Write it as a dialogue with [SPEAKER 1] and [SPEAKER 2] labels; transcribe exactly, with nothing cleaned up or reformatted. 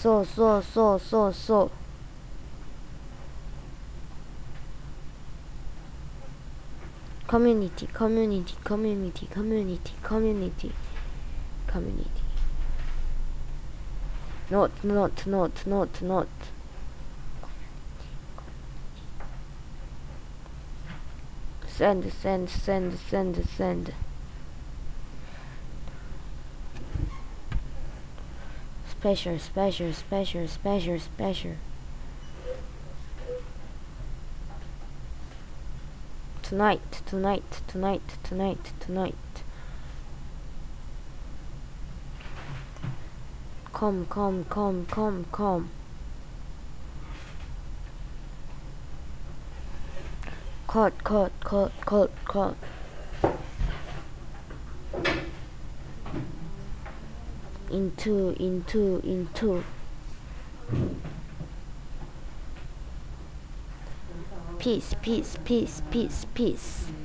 [SPEAKER 1] so so so so so community community community community community community not not not not not send send send send send special special special special special tonight tonight tonight tonight tonight come come come come come cut cut cut cut cut into into into peace peace peace peace peace